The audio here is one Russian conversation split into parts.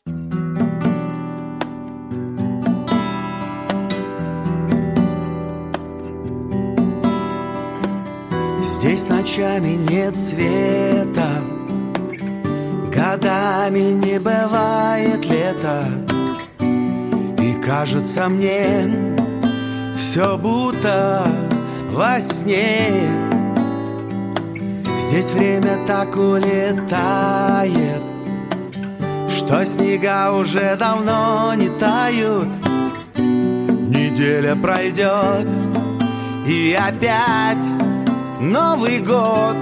Здесь ночами нет света, годами не бывает лета. И кажется мне, все будто во сне. Здесь время так улетает, что снега уже давно не тают. Неделя пройдет, и опять Новый год.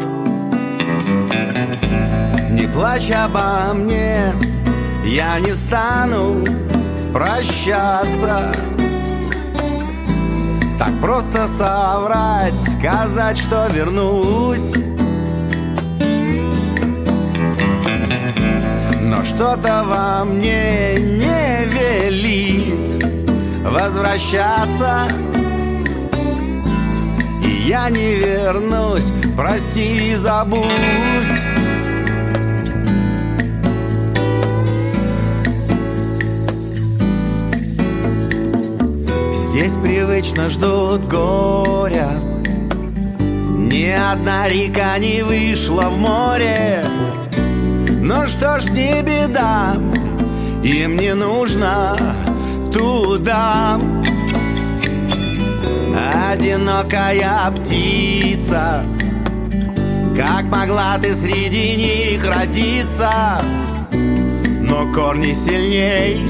Не плачь обо мне, я не стану прощаться. Так просто соврать, сказать, что вернусь. Но что-то во мне не велит возвращаться. И я не вернусь, прости и забудь. Здесь привычно ждут горя, ни одна река не вышла в море. Ну что ж, не беда, им не нужно туда. Одинокая птица, как могла ты среди них родиться? Но корни сильней,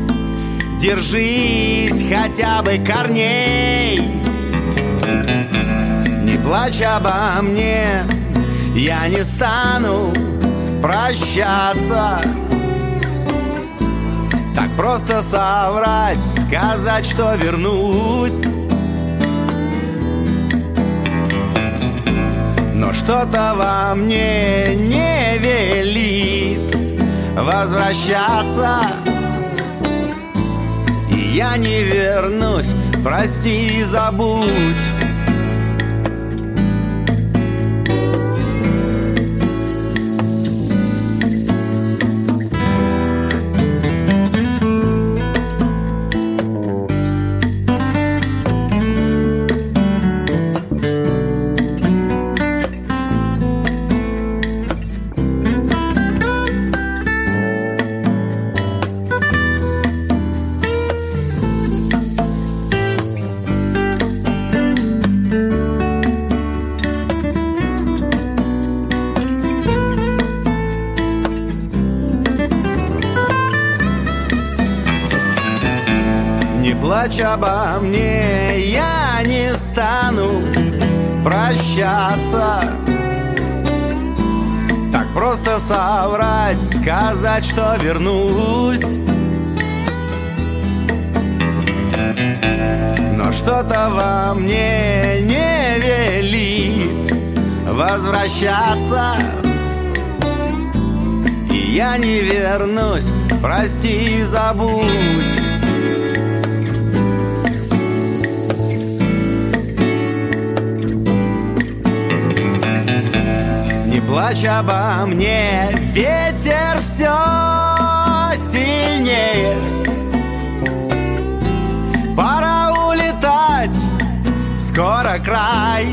держись хотя бы корней. Не плачь обо мне, я не стану прощаться. Так просто соврать, сказать, что вернусь. Но что-то во мне не велит возвращаться. И я не вернусь, прости и забудь. Не плачь обо мне, я не стану прощаться. Так просто соврать, сказать, что вернусь. Но что-то во мне не велит возвращаться. И я не вернусь, прости и забудь. Не плачь обо мне, ветер все сильнее. Пора улетать, скоро край.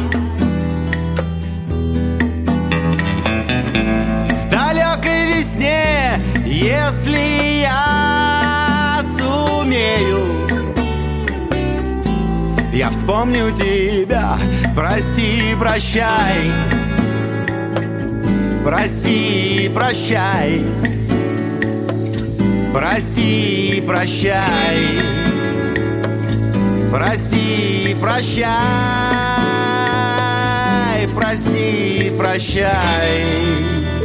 В далекой весне, если я сумею, я вспомню тебя, прости, прощай. Прости, прощай, прости, прощай, прости, прощай, прости, прощай.